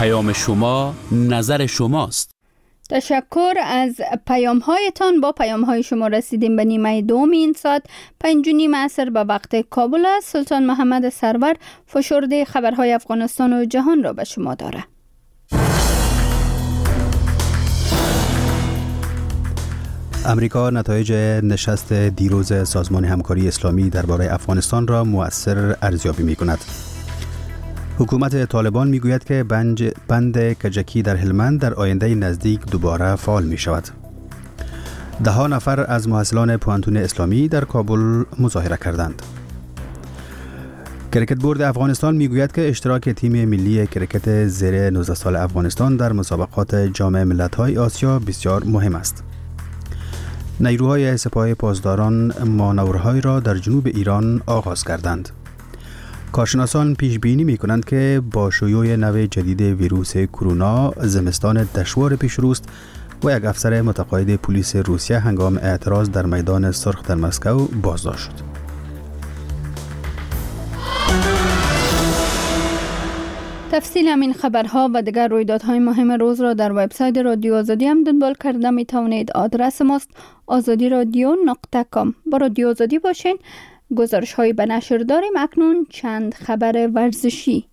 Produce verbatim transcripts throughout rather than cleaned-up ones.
پیام شما نظر شماست. تشکر از پیام هایتان. با پیام های شما رسیدیم به نیمه دوم این ساعت. پنج و نیم عصر به وقت کابل است. سلطان محمد سرور فشرده خبرهای افغانستان و جهان را به شما داره. امریکا نتایج نشست دیروز سازمان همکاری اسلامی درباره افغانستان را مؤثر ارزیابی می کند. حکومت طالبان می گوید که بند, بند کجکی در هلمند در آینده نزدیک دوباره فعال می شود. ده ها نفر از محصلان پوهنتون اسلامی در کابل مظاهره کردند. کرکت بورد افغانستان می گوید که اشتراک تیم ملی کرکت زیر نوزده سال افغانستان در مسابقات جام ملت‌های آسیا بسیار مهم است. نیروهای سپاه پاسداران مانورهای را در جنوب ایران آغاز کردند. کارشناسان پیش بینی می کنند که با شیوع نوع جدید ویروس کرونا زمستان دشوار پیش روست و یک افسر متقاعد پلیس روسیه هنگام اعتراض در میدان سرخ در مسکو بازداشت شد. تفصیل همین خبرها و دیگر رویدادهای مهم روز را در وبسایت رادیو آزادی هم دنبال کرده می توانید. آدرس ماست آزادی رادیو نقطه کام. با رادیو آزادی باشین. گزارش هایی به نشر داریم. اکنون چند خبر ورزشی.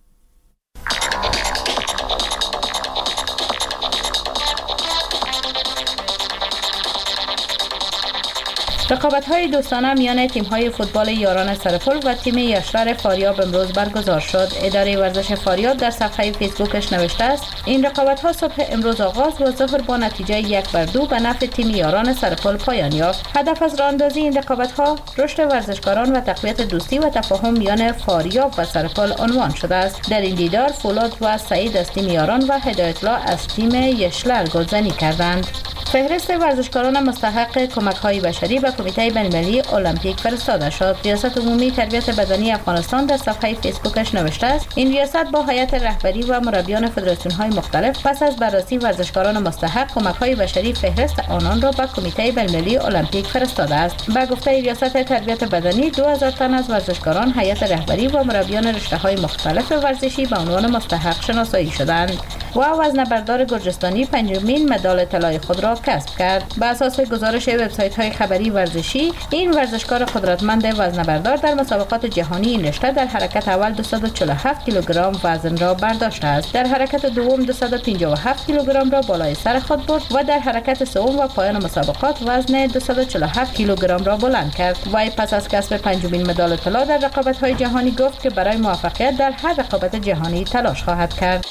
رقابت‌های دوستانه میان تیم‌های فوتبال یاران سرپل و تیم یشلر فاریاب امروز برگزار شد. اداره ورزش فاریاب در صفحه فیسبوکش نوشته است این رقابت‌ها صبح امروز آغاز و ظهر با نتیجه یک بر دو به نفع تیم یاران سرپل پایان یافت. هدف از راه‌اندازی این رقابت‌ها رشد ورزشکاران و تقویت دوستی و تفاهم میان فاریاب و سرپل عنوان شده است. در این دیدار فولاد و سعید از تیم یاران و هدایت الله از تیم یشلر گلزنی کردند. فهرست ورزشکاران مستحق کمک‌های بشری به کمیته بین‌المللی المپیک فرستاده شد. ریاست عمومی تربیت بدنی افغانستان در صفحه فیسبوکش نوشته است این ریاست با هیئت رهبری و مربیان فدراسیون‌های مختلف پس از بررسی ورزشکاران مستحق کمک‌های بشری فهرست آنان را به کمیته بین‌المللی المپیک فرستاده است. به گفته ریاست تربیت بدنی دو هزار تن از ورزشکاران هیئت رهبری و مربیان رشته‌های مختلف ورزشی به عنوان مستحق شناسایی شدند و وزنه‌بردار گرجستانی پنجمین مدال طلای خود را کسب کرد. بر اساس گزارش وبسایت‌های خبری ورزشی این ورزشکار قدرتمند وزنه‌بردار در مسابقات جهانی این رشته در حرکت اول دویست و چهل و هفت کیلوگرم وزن را برداشته است. در حرکت دوم دویست و پنجاه و هفت کیلوگرم را بالای سر خود برد و در حرکت سوم و پایان مسابقات وزن دویست و چهل و هفت کیلوگرم را بلند کرد. وی پس از کسب پنجمین مدال طلا در رقابت‌های جهانی گفت که برای موفقیت در هر رقابت جهانی تلاش خواهد کرد.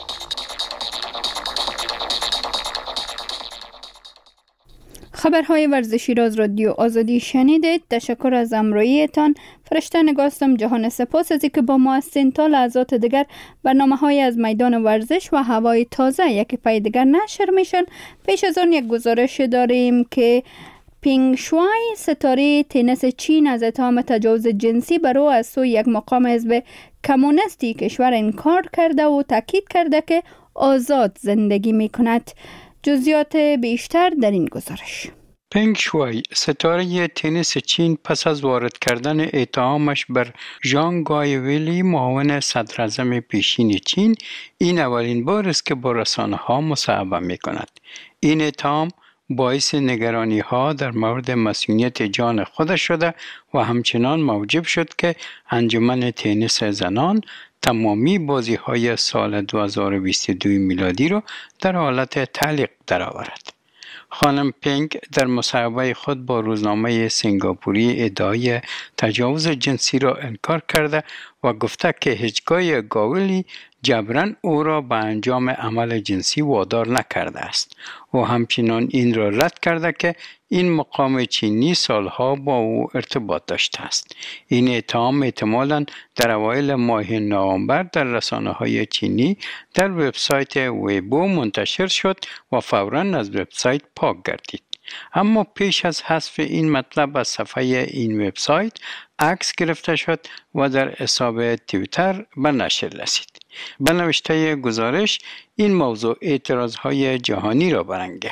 خبرهای ورزشی را از رادیو آزادی شنیدید. تشکر از همراهیتان. فرشته نگاستم جهان سپاس از اینکه با ما هستین. تا لحظات دیگر برنامه‌های از میدان ورزش و هوای تازه یک پای دیگر نشر میشن. پیش از آن یک گزارش داریم که پینگ شوای ستاره تنیس چین از اتهام تجاوز جنسی بر او از سوی یک مقام حزب کمونیستی کشور انکار کرده و تاکید کرده که آزاد زندگی میکند. جزئیات بیشتر در این گزارش. پینگ شوای ستاره تنیس چین پس از وارد کردن اتهامش بر ژان گایویلی معاون صدر اعظم پیشین چین این اولین بار است که با رسانه‌ها مصاحبه می‌کند. این اتهام باعث نگرانی ها در مورد مسئولیت جان خودش شده و همچنان موجب شد که انجمن تنیس زنان تمامی بازی های سال دو هزار و بیست و دو میلادی را در حالت تعلیق درآورد. خانم پینگ در مصاحبه خود با روزنامه سنگاپوری ادعای تجاوز جنسی را انکار کرده و گفته که هیچگاه گاولی جبران او را به انجام عمل جنسی وادار نکرده است و همچنان این را رد کرده که این مقام چینی سالها با او ارتباط داشته است. این اتهام احتمالاً در اوایل ماه نوامبر در رسانه‌های چینی در وبسایت ویبو منتشر شد و فوراً از وبسایت پاک گردید. اما پیش از حذف این مطلب از صفحه این وبسایت عکس گرفته شد و در حساب توییتر به نشر رسید. به نوشته گزارش این موضوع اعتراضهای جهانی را برانگیخت.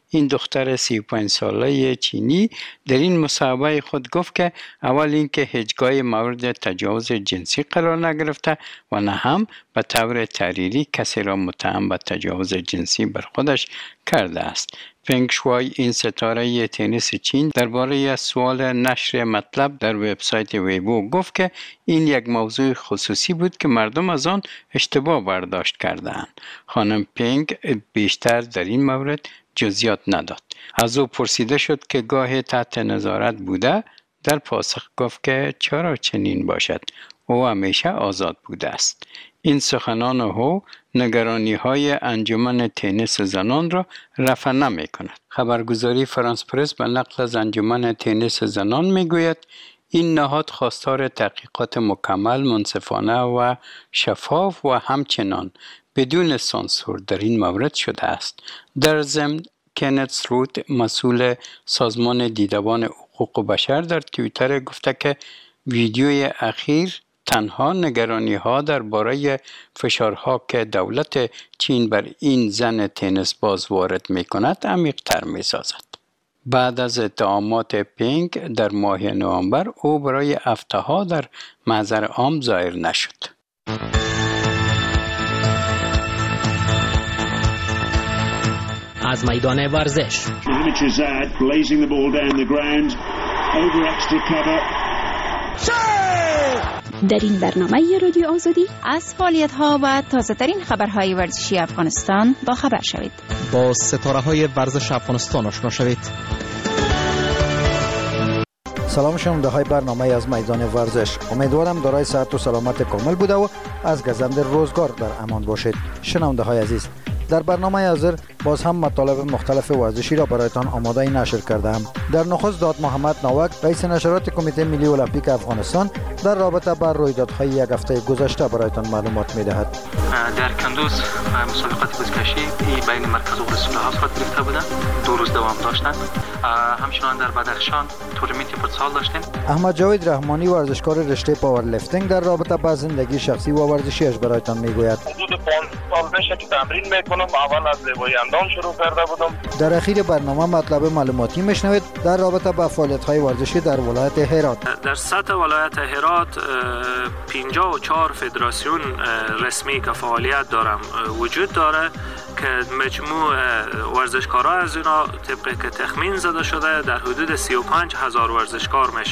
این دختر سی و پنج ساله چینی در این مصاحبه خود گفت که اول اینکه هیچگاه مورد تجاوز جنسی قرار نگرفته و نه هم به طور تحریری کسی را متهم به تجاوز جنسی بر خودش کرده است. پنگ شوای این ستاره تنیس چین درباره سوال نشر مطلب در وبسایت ویبو گفت که این یک موضوع خصوصی بود که مردم از آن اشتباه برداشت کردند. خانم پنگ بیشتر در این مورد جزئیات نداد. از او پرسیده شد که گاه تحت نظارت بوده، در پاسخ گفت که چرا چنین باشد، او همیشه آزاد بوده است. این سخنان او نگرانی های انجمن تنیس زنان را رفع نمی کند. خبرگزاری فرانس پرس به نقل از انجمن تنیس زنان می گوید این نهاد خواستار تحقیقات مکمل، منصفانه و شفاف و همچنان بدون سانسور در این مورد شده است. در ضمن کنت روت، مسئول سازمان دیدبان حقوق بشر، در توییتر گفته که ویدیوی اخیر تنها نگرانی ها درباره فشارها که دولت چین بر این زن تنیس باز وارد می کند عمیق تر می سازد. بعد از اتهامات پنگ در ماه نوامبر او برای هفته ها در محضر عام ظاهر نشد. از میدان ورزش در این برنامه رادیو آزادی از فعالیت‌ها و تازه‌ترین خبرهای ورزشی افغانستان با خبر شوید. با ستاره‌های ورزش افغانستان آشنا شوید. سلام شنونده های برنامه از میدان ورزش. امیدوارم دارای صحت و سلامت کامل بوده و از گزند روزگار در امان باشید. شنونده های عزیز، در برنامه حاضر باز هم مطالب مختلف ورزشی را برایتان آماده نشر کردم. در نخست داد محمد ناوک، رئیس نشرات کمیته ملی المپیک افغانستان، در رابطه با رویدادهای یک هفته گذشته برایتان معلومات می‌دهد. در کندوز مسابقات بزکشی بین مرکز و رسول ها صورت گرفته بودند. دو روز دوام داشتند. همچنان در بدخشان تورنمنت فوتسال داشتیم. احمد جاوید رحمانی، ورزشکار رشته پاور لیفتینگ، در رابطه با زندگی شخصی و ورزشیش برایتان میگوید. حدود پنج سال میشه که تمرین میکنم. اول از زیبایی اندام شروع کرده بودم. در اخیر برنامه مطلب معلوماتی میشنوید در رابطه با فعالیت‌های ورزشی در ولایت هرات. در سطح ولایت هرات پنجاه و چهار فدراسیون رسمی که فعالیت دارم وجود داره که مجموع ورزشکارا از اینا طبقی که تخمین زده شده در حدود سی و پنج هزار ورزشکار میشه.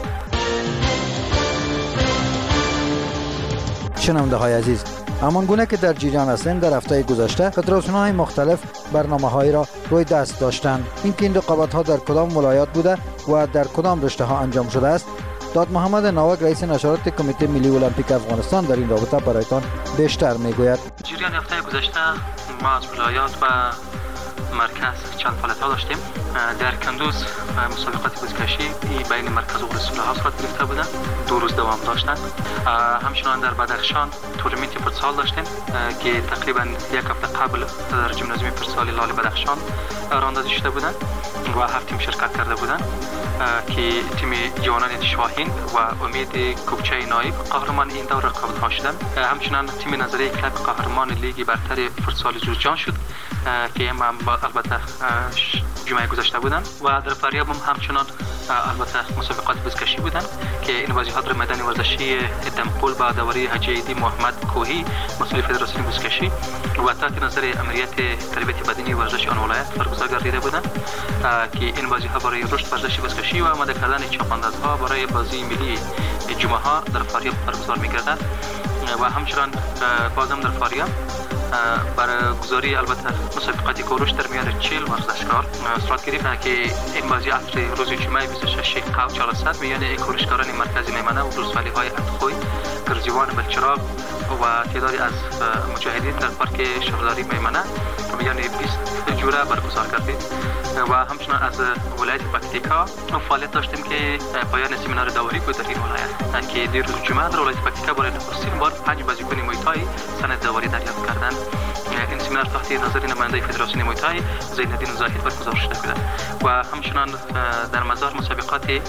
شنونده های عزیز، همان گونه که در جریان هستند، در هفته گذشته فدراسیون‌های مختلف برنامه‌هایی را روی دست داشتند. اینکه این رقابت‌ها در کدام ولایت بوده و در کدام رشته‌ها انجام شده است، داد محمد ناوک، رئیس نشرات کمیته ملی المپیک افغانستان، در این رابطه برایتان بیشتر میگوید. جریان هفته گذشته ما از ولایات و مرکز چند فعالیت‌ها داشتیم. در کندوز مسابقات بزکشی بین مرکز و رسول ها صورت گرفته بودند. دو روز دوام داشتند. همچنان در بدخشان تورنمنت فوتسال داشتیم که تقریبا یک هفته قبل در ژیمنازیوم فوتسال لال بدخشان راه اندازی شده بودند و هفت تیم شرکت کرده بودند که تیم جوانان شاهین و امید کوکچه نایب قهرمان این دور رقابت‌ها شدند. همچنان تیم نظری کلاب قهرمان لیگ برتر فوتسال جوزجان شد که هم البته جمعه گذشته بودند و در فاریاب هم همچنان البته مسابقات بزکشی بودند که این بازی‌ها در میدان ورزشی دمقل با داوری حاجی ایدی محمد کوهی، مسئول فدراسیون بزکشی و تحت نظر امریت تربیت بدنی ورزش آن ولایت برگزار گردیده بودند که این بازی‌ها برای رشد ورزشی بزکشی و آماده کردن چاپاندازها برای بازی ملی جمعه ها در فاریاب برگزار می‌گردد و همچنان بازم در فاریاب برگزاری البته مسابقاتی کوروش در میان چهل ورزشکار صورت گرفت که این بازی عصر روز جمعه بیست و شش قو چهارصد میان کوروشکاران مرکز میمنه و روزولی های اندخوی، گرزیوان بلچراغ و تعدادی از مجاهدین در پارک شهرداری میمنه میان بیست جوره برگزار کردیم و همچنان از ولایت پکتیکا فعالیت داشتیم که پایان سمینار داوری بود در این ولایت که در روز جمعه در ولایت پکتیکا برای نخستین بار پنج بازیکن موی سند داوری دریافت کردند. این سمینار تحت نظر نماینده فدراسیون موی زینالدین زاهد برگزار شده بود و همچنان در مزار مسابقات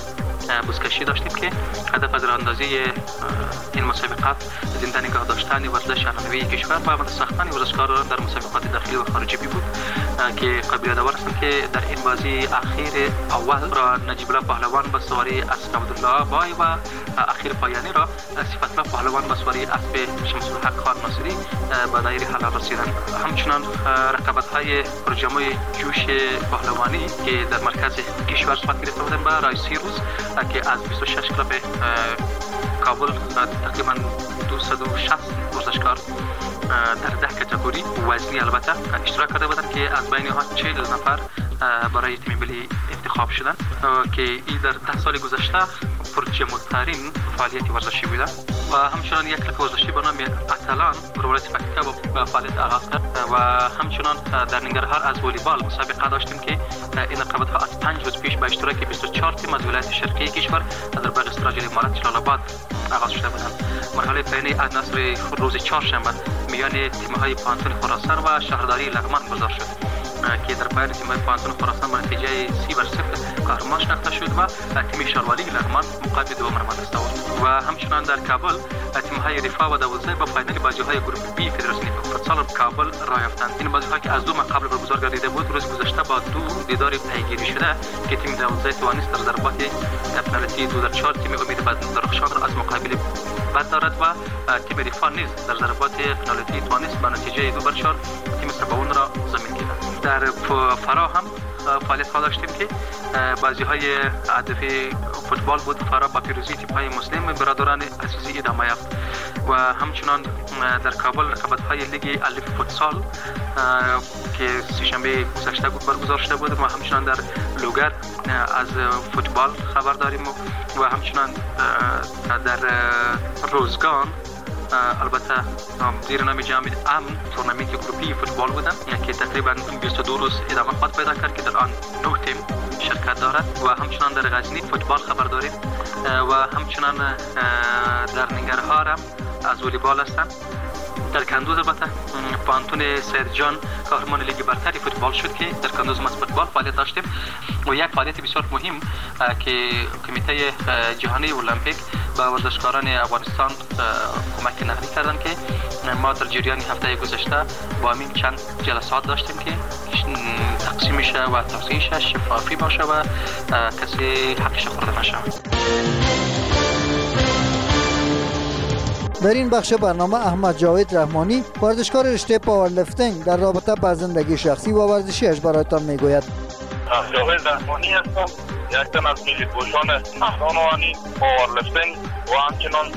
بزکشی داشتیم که هدف از راهاندازی این مسابقات زنده نگاه داشتن ورزش عنعنوی کشور و متساختن ورزشکاران در مسابقات داخلی و خارجی بود که قابل یادآور است که در این بازی اخیر اول را نجیب الله پهلوان به سواری اسب عبدالله بای و اخیر پایانی را صفت الله پهلوان به سواری اسب شمس الحق خان ناصری به دایره حلال رسیدند. همچنان رقابت‌های پرجمع جوش پهلوانی که در مرکز کشور صورت گرفته بودند به رئیسی روز که از بیست و شش کلاب کابل تقریبا دویست و شصت ورزشکار در ده کاتگوری وزنی البته اشتراک کرده بودند که از بین آنها چهل نفر برای تیم ملی انتخاب شدند که این در ده سال گذشته پرجمع‌ترین فعالیت ورزشی بوده و همچنان یک کلب ورزشی به نام اتلان ولایت پکتیکا با فعالیت آغاز کرد و همچنان در ننگرهار از والیبال مسابقه داشتیم که این رقابت‌ها از پنج روز پیش به اشتراک بیست و چهار تیم از ولایت شرقی کشور در باغ استراجل امارات جلال آباد آغاز شده بودند. مرحله پایانی از نصر روز چهارشنبه میان تیم‌های پانتون خراسان و شهرداری لغمان گذار شد که در پایان تیم‌های پانتون خراسان به نتیجه سی بر صفر قهرمان شناخته شد و تیم شاروالی لغمان مقابل دوم رمان است و همچنان در کابل تیم‌های رفاه و دوازده با فاینال بازی‌های گروه بی فدراسیون فوتسال کابل راه یافتند. این بازی‌ها که از دو ماه قبل برگزار گردیده بود روز گذشته با دو دیدار پیگیری شده که تیم دوازده توانست در ضربات پنالتی دو در چهار تیم امید بعد درخشان را از مقابل بد دارد و تیم رفاه نیز در ضربات پنالتی توانست با نتیجه دو بر چهار تیم سباون را زمین گیرد. در فرا هم فعالیت ها داشتیم که بازی های هدفی فوتبال بود. فرا با پیروزی تیم های مسلم برادران عزیزی ادامه یافت و همچنان در کابل رقابت های لیگ الف فوتسال که سه‌شنبه گذشته بود برگزار شده بود و همچنان در لوگر از فوتبال خبر داریم و همچنان در روزگان البته زیر نام جام امن تورنمنت گروپی فوتبال بودن که تقریبا بیست و دو روز ادامه خواهد پیدا کرد که در آن نه تیم شرکت دارد و همچنان در غزنی فوتبال خبر داریم و همچنان در ننگرهار هم از والیبال هستند. در کندوز البته پانتون سید جان قهرمان لیگ برتری فوتبال شد که در کندوز ما فوتبال فعالیت داشتیم و یک فعالیت بسیار مهم که کمیته جهانی المپیک به ورزشکاران افغانستان کمک نقدی کردند که ما در جریان هفته گذشته با همین چند جلسات داشتیم که تقسیم شه و توزیعش شفافی باشه و کسی حقش خورده نشه. در این بخش برنامه احمد جاوید رحمانی ورزشکار رشته پاورلیفتینگ در رابطه با زندگی شخصی و ورزشیش برایتان میگوید. جاوید رحمانی هستم، یک تن از ملی پوشان مردان وانی پاورلیفتینگ و همچنان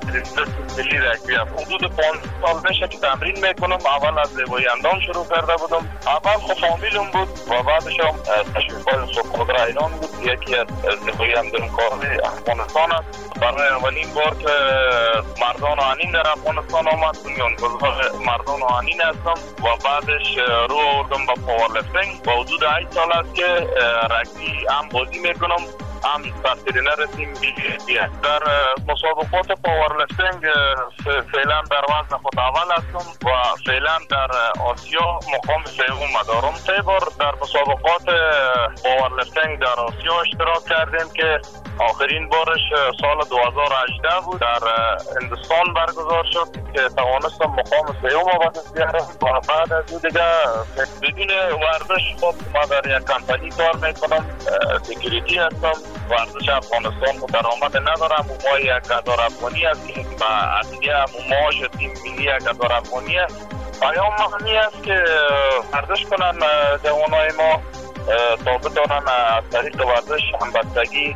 ملی رگبی. حدود پانزده سال میشه که تمرین میکنم. اول از زیبایی اندام شروع کرده بودم. اول خب فامیلم بود و بعدش هم تشویق‌های سوق‌قدر ایران بود. یکی از زیبایی اندام کاری افغانستان است. برای اولین بار که مردان آهنین در افغانستان آمد بنیانگذار مردان آهنین هستم و بعدش رو آوردم با پاورلیفتینگ. با حدود هشت سال است که رگبی هم بازی میکنم هم سرترینر تیم بی. در مسابقات پاورلیفتینگ فعلا در وزن خود اول هستم و فعلا در آسیا مقام سوم دارم. سه بار در مسابقات پاورلیفتینگ در آسیا اشتراک کردیم که آخرین بارش سال دو هزار و هجده بود در هندوستان برگزار شد که توانستم مقام سوم به دست بیارم و بعد از اون دیگه بدون ورزش خود ما در یک کمپانی کار میکنم، سکیوریتی هستم. ورزش افغانستان درآمد ندارم و ما یک هزار افغانی هستیم و عدیه معاش تیم ملی یک هزار افغانی است. پیام معنی است که ورزش کنن جوانای ما تا بتانن از طریق ورزش همبستگی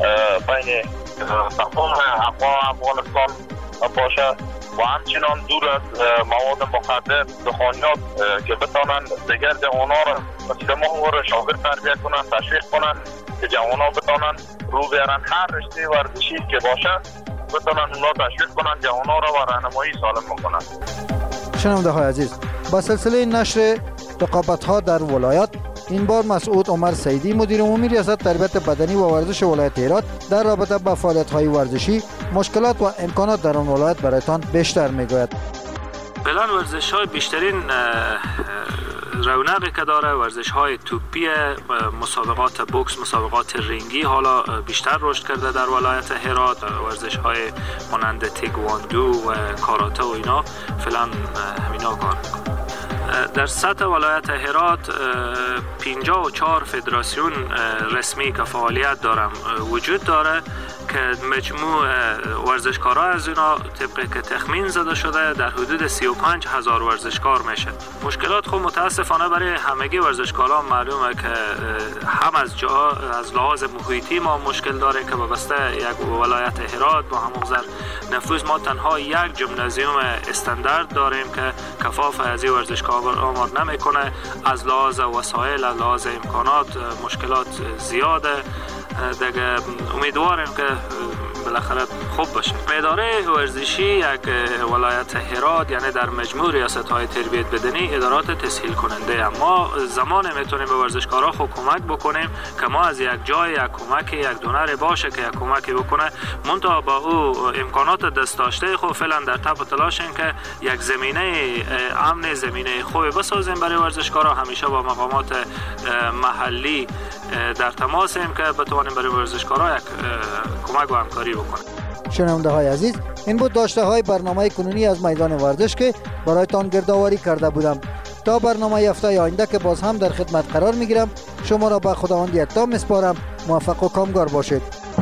بین تمام افغانستان باشه و همچنان دور از مواد مخدر دخانیات که بتانن دیگر جوانا را مثل ما و شاگرد تربیت کنن، تشویق کنن که جوانا بتانن رو بیارن هر رشته ورزشی که باشه بتانن اونا تشویق کنن جوانا را و راهنمایی سالم بکنن. شنونده های عزیز، با سلسله نشر رقابت ها در ولایت این بار مسعود عمر سیدی مدیر عمومی ریاست تربیت بدنی و ورزش ولایت هرات در رابطه با فعالیت‌های ورزشی، مشکلات و امکانات در آن ولایت برایتان بیشتر میگوید. فعلا ورزش‌های بیشترین رونقی که داره، ورزش های توپی، مسابقات بوکس، مسابقات رینگی حالا بیشتر رشد کرده در ولایت هرات، ورزش های مانند تیکواندو و کاراته و اینا فعلا همینا کار میکنه. در سطح ولایت هرات پنجاه و چهار فدراسیون رسمی که فعالیت دارم وجود داره که مجموع ورزشکارا از اینا طبقی که تخمین زده شده در حدود سی و پنج هزار ورزشکار میشه. مشکلات خب متاسفانه برای همگی ورزشکارا معلومه که هم از جا از لحاظ محیطی ما مشکل داره که وابسته یک ولایت هرات با همون نفوذ ما تنها یک ژیمنازیوم استاندارد داریم که کفاف از این ورزشکار آمار نمیکنه. از لحاظ وسایل، از لحاظ امکانات مشکلات زیاده دیگه. امیدواریم که بالاخره خوب باشه. اداره ورزشی یک ولایت هرات یعنی در مجموع ریاست‌های تربیت بدنی ادارات تسهیل کننده، اما زمان میتونیم به ورزشکارا خود کمک بکنیم که ما از یک جای یک کمک یک دونر باشه که یک کمکی بکنه، منتها با او امکانات دست داشته خود فعلا در تپ تلاشیم که یک زمینه امن، زمینه خوبی بسازیم برای ورزشکارا. همیشه با مقامات محلی در تماسیم که بتوانیم برای ورزشکارا یک کمک و همکاری بکنیم. شنونده های عزیز، این بود داشته های برنامه کنونی از میدان ورزش که برایتان گردآوری کرده بودم. تا برنامه هفته آینده که باز هم در خدمت قرار میگیرم، شما را به خداوند یکتا میسپارم. موفق و کامگار باشید.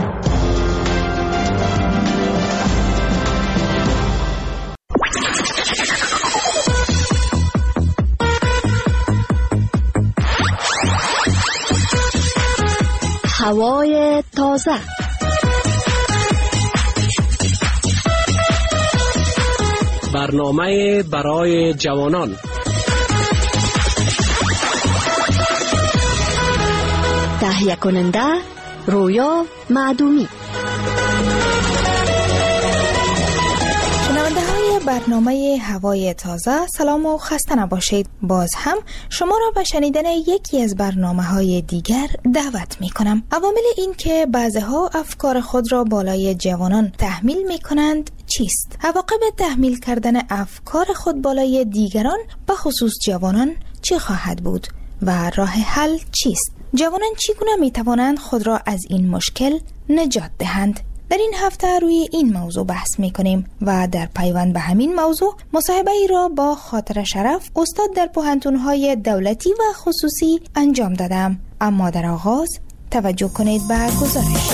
هوای تازه، برنامه برای جوانان، تهیه کننده رویا معدومی. برنامه هوای تازه، سلام و خسته نباشید. باز هم شما را به شنیدن یکی از برنامه های دیگر دعوت می کنم. عوامل این که بعضها افکار خود را بالای جوانان تحمیل می کنند چیست؟ عواقب تحمیل کردن افکار خود بالای دیگران به خصوص جوانان چی خواهد بود و راه حل چیست؟ جوانان چگونه می توانند خود را از این مشکل نجات دهند؟ در این هفته روی این موضوع بحث می کنیم و در پیوند به همین موضوع مصاحبه ای را با خاطر شرف، استاد در پوهنتون‌های دولتی و خصوصی انجام دادم. اما در آغاز توجه کنید به گزارش.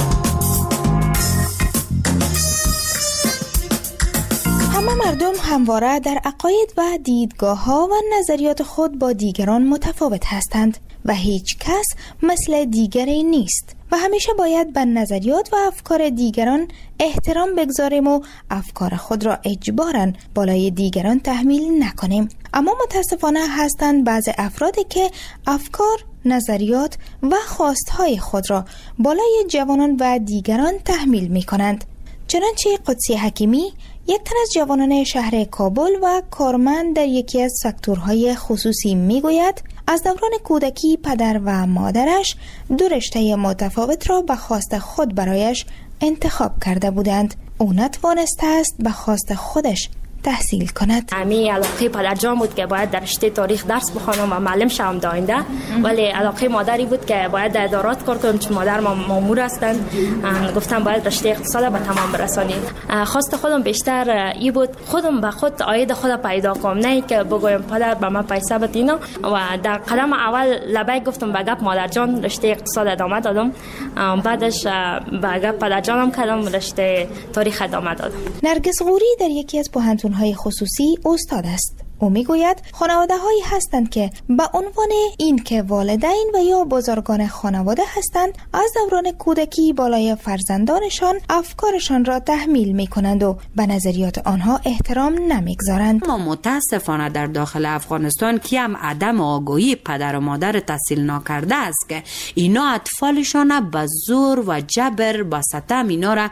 همه مردم همواره در عقاید و دیدگاه‌ها و نظریات خود با دیگران متفاوت هستند و هیچ کس مثل دیگری نیست و همیشه باید به نظریات و افکار دیگران احترام بگذاریم و افکار خود را اجباراً بالای دیگران تحمیل نکنیم. اما متاسفانه هستند بعض افرادی که افکار، نظریات و خواستهای خود را بالای جوانان و دیگران تحمیل می کنند. چنانچه قدسی حکیمی، یک تن از جوانان شهر کابل و کارمند در یکی از سکتورهای خصوصی می گوید از دوران کودکی پدر و مادرش دو رشته متفاوت را به خواست خود برایش انتخاب کرده بودند. او نتوانسته است به خواست خودش تحصیل کند. امی علاقه پدرجان بود که باید در رشته تاریخ درس بخوانم و معلم شوم داینده، ولی علاقه مادری بود که باید در ادارات کار کنم چون مادر ما مامور هستند. گفتم باید رشته اقتصاد به تمام برسانیم. خواست خودم بیشتر ای بود خودم به خود عاید خود پیدا کنم، نه که بگویم پدر به من پیسه بده اینا. و در قدم اول لبیک گفتم به گپ مادر جان رشته اقتصاد ادامه دادم، بعدش به گپ پدر جانم کردم رشته تاریخ ادامه دادم. نرگس غوری در یکی از پوهنتون های خصوصی استاد است. او میگوید خانواده هایی هستند که به عنوان این که والدین و یا بزرگان خانواده هستند از دوران کودکی بالای فرزندانشان افکارشان را تحمیل می کنند و به نظریات آنها احترام نمیگذارند. ما متاسفانه در داخل افغانستان که هم عدم آگاهی پدر و مادر تحصیل ناکرده است که اینا اطفالشان به زور و جبر با ستم اینا را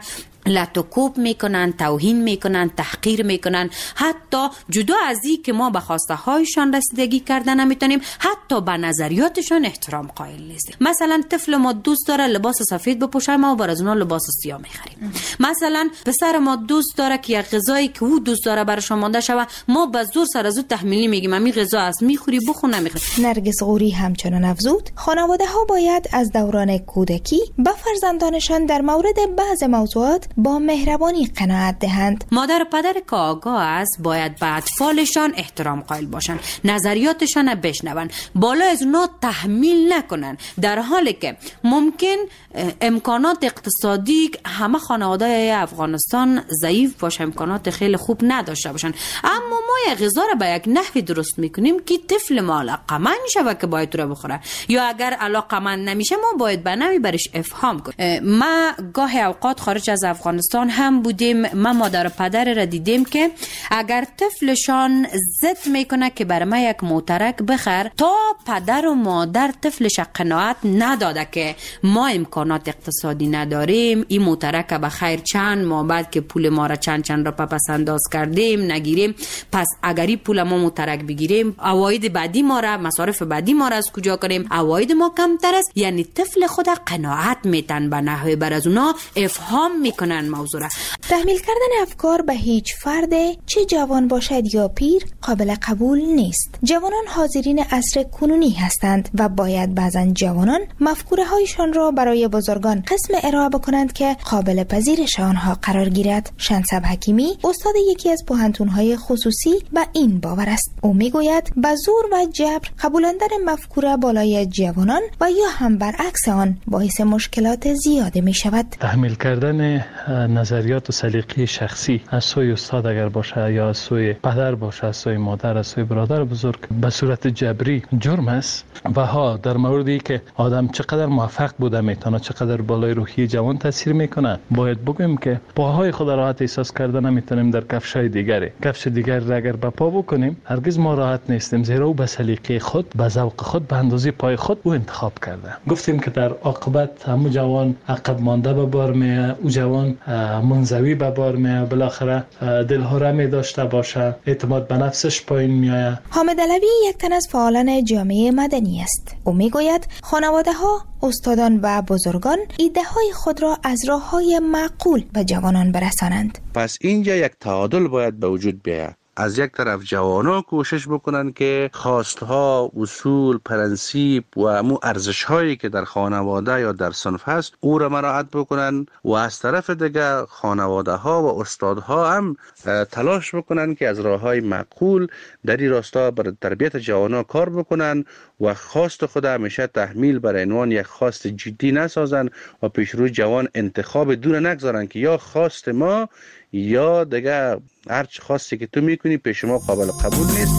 لط و کوب میکنن، توهین میکنن، تحقیر میکنن. حتی جدا از این که ما به خواسته هایشان رسیدگی کردن نمیتونیم، حتی به نظریاتشان احترام قائل نیستیم. مثلا طفل ما دوست داره لباس سفید بپوشه، ما بر از اونها لباس سیاه میخریم. مثلا پسر ما دوست داره که یک غذایی که او دوست داره برای شما مانده شوه، ما به زور سر از او تحمیلی میگیم همین غذا است، میخوری بخور نمیخوری. نرگس غوری همچنان افزود خانواده ها باید از دوران کودکی به فرزندانشان در مورد بعض موضوعات با مهربانی قناعت دهند. مادر و پدر که آگاه است باید به اطفالشان احترام قائل باشند، نظریاتشان بشنون، بالا از اونا تحمیل نکنن، در حالی که ممکن امکانات اقتصادی همه خانواده افغانستان ضعیف باشه، امکانات خیلی خوب نداشته باشن، اما ما یک غذا را به یک نحوی درست میکنیم که طفل ما علاقه‌مند شوه که باید رو بخوره، یا اگر علاقه‌مند نمیشه ما باید به نحوی برش افهام کنیم. ما گاه اوقات خارج از افغانستان هم بودیم، ما مادر و پدر را دیدیم که اگر طفلشان ضد میکنه که بر ما یک موترک بخر، تا پدر و مادر طفلش قناعت نداده که ما امکانات اقتصادی نداریم، این موترک به خیر چند ما بعد که پول ما را چند چند را پس انداز کردیم نگیریم، پس اگری پول ما موترک بگیریم عواید بعدی ما را، مصارف بعدی ما را از کجا کنیم؟ عواید ما کمتر است. یعنی طفل خود قناعت میتن به نحوه بر از اونا افهام میکنن موضوع را. تحمیل کردن افکار به هیچ فرد، چه جوان باشد یا پیر، قابل قبول نیست. جوانان حاضرین عصر کنونی هستند و باید بعضن جوانان مفکوره هایشان را برای بزرگان قسم ارائه بکنند که قابل پذیرش آنها قرار گیرد. شنسب حکیمی استاد یکی از پوهنتون‌های خصوصی به این باور است. او میگوید به زور و جبر قبولندن مفکوره بالای جوانان و یا هم برعکس آن باعث مشکلات زیاده می شود. تحمیل کردن نظریات و سلیقه شخصی از سوی استاد اگر باشه یا از سوی پدر باشه، از سوی مادر، از سوی برادر بزرگ به صورت جبری جرم است. و ها در موردی که آدم چقدر موفق بوده میتونه چقدر بالای روحی جوان تاثیر میکنه، باید بگویم که پاهای خود راحت احساس کردن نمیتونیم در کفشای دیگری. کفش دیگر را اگر به پا بکنیم هرگز ما راحت نیستیم، زیرا او به سلیقه خود، به ذوق خود، به اندازه پای خود او انتخاب کرده. گفتیم که در عاقبت همون جوان عقب مانده به بار میاد، او جوان منزوی به بار میاد، بالاخره دلهرمی داشته باشه، اعتماد به نفسش پایین میاد. حامد علوی یک تن از فعالان جامعه مدنی است. او میگوید خانواده ها، استادان و بزرگان ایده های خود را از راه های معقول به جوانان برسانند. پس اینجا یک تعادل باید به وجود بیاید. از یک طرف جوانان کوشش بکنن که خواستها، اصول، پرنسیپ و امو ارزش هایی که در خانواده یا در صنف هست او را مراعات بکنن، و از طرف دیگه خانواده ها و استادها هم تلاش بکنن که از راه های معقول در این راستا بر تربیت جوانان کار بکنن و خواست خود همیشه تحمیل بر عنوان یک خواست جدی نسازن و پیش روی جوان انتخاب دور نگذارن که یا خواست ما یا دیگه هر چی خواستی که تو میکنی پیش ما قابل قبول نیست.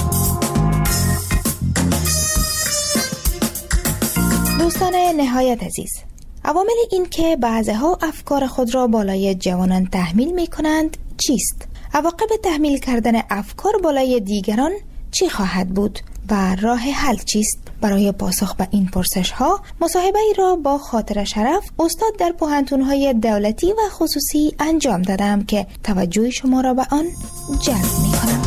دوستان نهایت عزیز، عوامل این که بعضها افکار خود را بالای جوانان تحمیل میکنند چیست؟ عواقب تحمیل کردن افکار بالای دیگران چی خواهد بود و راه حل چیست؟ برای پاسخ به این پرسش ها مصاحبه ای را با خاطر شرف، استاد در پوهنتون‌های دولتی و خصوصی انجام دادم که توجه شما را به آن جلب می کنم.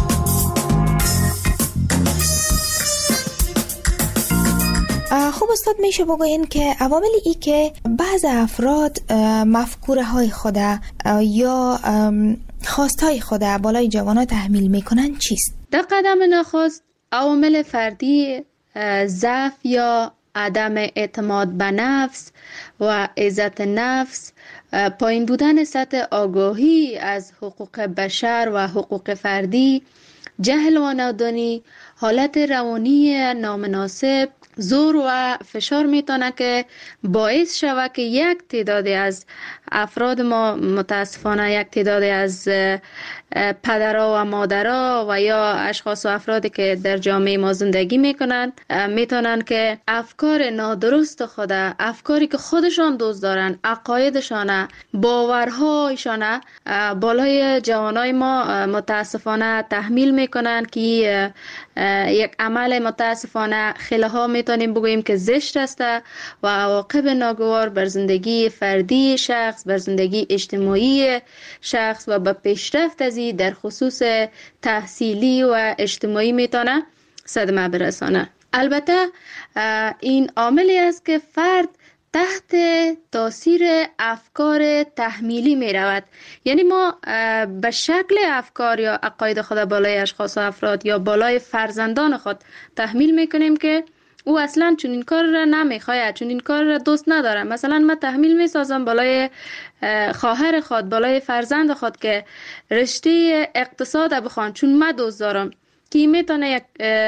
خوب استاد، میشه بگوین که عوامل ای که بعض افراد مفکوره های خود یا خواست های خود بالای جوانان تحمیل میکنن چیست؟ در قدم نخست عوامل فردی، ضعف یا عدم اعتماد به نفس و عزت نفس، پایین بودن سطح آگاهی از حقوق بشر و حقوق فردی، جهل و نادانی، حالت روانی نامناسب، زور و فشار میتونه که باعث شود که یک تعدادی از افراد ما، متاسفانه یک تعدادی از پدرها و مادرها و یا اشخاص و افرادی که در جامعه ما زندگی میکنن، میتونن که افکار نادرست خود، افکاری که خودشان دوست دارن، عقایدشان، باورهایشان بالای جوانای ما متاسفانه تحمیل میکنن که یک عمل متاسفانه خیلی ها میتونیم بگوییم که زشت است و عواقب ناگوار بر زندگی فردی شخص شخص، بر زندگی اجتماعی شخص و به پیشرفت ازی در خصوص تحصیلی و اجتماعی میتونه صدمه برسانه. البته این عاملی است که فرد تحت تاثیر افکار تحمیلی می رود. یعنی ما به شکل افکار یا عقاید خود بالای اشخاص و افراد یا بالای فرزندان خود تحمیل می کنیم که او اصلا چون این کار را نمیخواید، چون این کار را دوست نداره. مثلا من تحمیل می سازم بالای خواهر خود، بالای فرزند خود که رشته اقتصاد بخوان چون من دوست دارم، که میتونه یک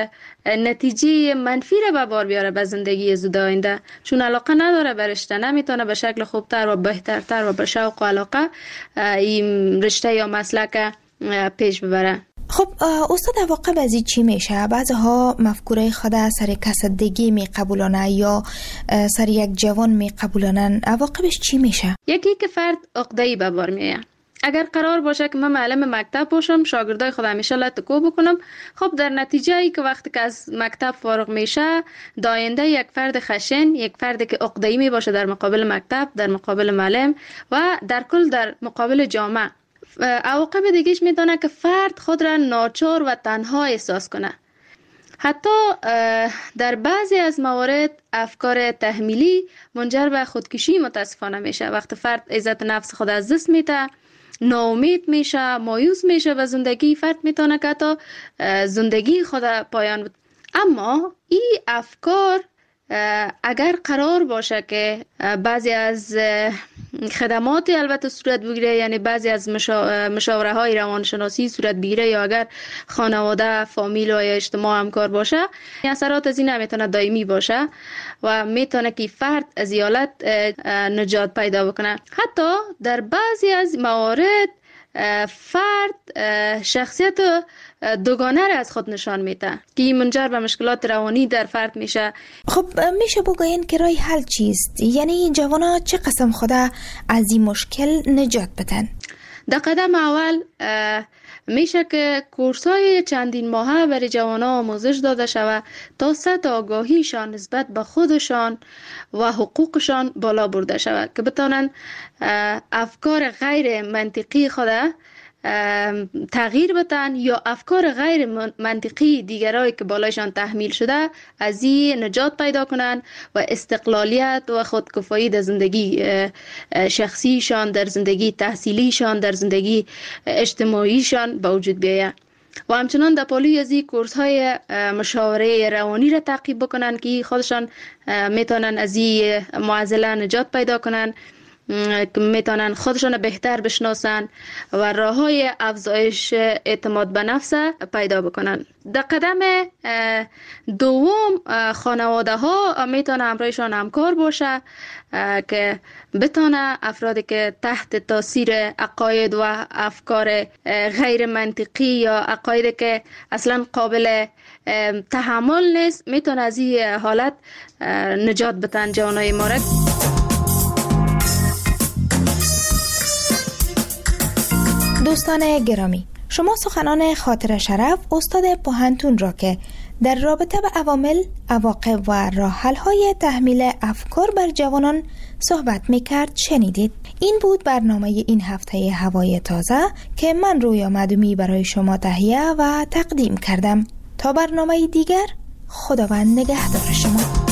نتیجه منفی را به بار بیاره به زندگی زود آینده. چون علاقه نداره به رشته، نمیتونه به شکل خوبتر و بهترتر و به شوق و علاقه این رشته یا مسلک پیش ببره. خب استاد، عواقب از چی میشه؟ بعضها مفکوره خود سر کسدگی میقبولانه یا سر یک جوان میقبولانن، عواقبش چی میشه؟ یکی که فرد عقده‌ای به بار میاره. اگر قرار باشه که من معلم مکتب باشم، شاگردای خود همیشه لطکو بکنم، خب در نتیجه ای که وقتی که از مکتب فارغ میشه، داینده یک فرد خشن، یک فردی که عقده‌ای می باشه در مقابل مکتب، در مقابل معلم و در کل در مقابل جامعه. عواقب دیگهش میتونه که فرد خود را ناچار و تنها احساس کنه. حتی در بعضی از موارد افکار تحمیلی منجر به خودکشی متاسفانه میشه. وقتی فرد عزت نفس خود از دست میده، ناامید میشه، مایوس میشه به زندگی، فرد میتونه که تا زندگی خود پایان بده. اما این افکار اگر قرار باشه که بعضی از خدمات البته صورت بگیره، یعنی بعضی از مشاوره های روانشناسی صورت بگیره، یا اگر خانواده، فامیل و اجتماع همکار باشه، اثرات از این نمیتونه دائمی باشه و میتونه که فرد از این حالت نجات پیدا بکنه. حتی در بعضی از موارد فرد شخصیت دوگانه را از خود نشان میده که این منجر به مشکلات روانی در فرد میشه. خب میشه بگوین که رای حل چیست؟ یعنی جوانا چه قسم خدا از این مشکل نجات بدن؟ در قدم اول میشه که کورس‌های چندین ماهه برای جوانا آموزش داده شود تا سطح آگاهیشان نسبت به خودشان و حقوقشان بالا برده شود که بتانن افکار غیر منطقی خود تغییر بدن یا افکار غیر منطقی دیگرایی که بالایشان تحمیل شده از این نجات پیدا کنن و استقلالیت و خودکفایی در زندگی شخصیشان، در زندگی تحصیلیشان، در زندگی اجتماعیشان به وجود بیاید. و همچنان در پالوی از این کورس های مشاوره روانی را تعقیب بکنن که خودشان میتونن از این معضله نجات پیدا کنن، میتونن خودشون بهتر بشناسن و راه های افزایش اعتماد به نفس پیدا بکنن. در قدم دوم خانواده ها میتونه همراهشان همکار باشه که بتونه افرادی که تحت تاثیر عقاید و افکار غیر منطقی یا عقایدی که اصلا قابل تحمل نیست، میتونه از این حالت نجات بدن جوانای ما را. دوستان گرامی، شما سخنان خاطر شرف استاد پوهنتون را که در رابطه به عوامل، عواقب و راه حل‌های تحمیل افکار بر جوانان صحبت می‌کرد شنیدید. این بود برنامه این هفته هوای تازه که من رویا معدومی برای شما تهیه و تقدیم کردم. تا برنامه دیگر، خداوند نگهدار شما.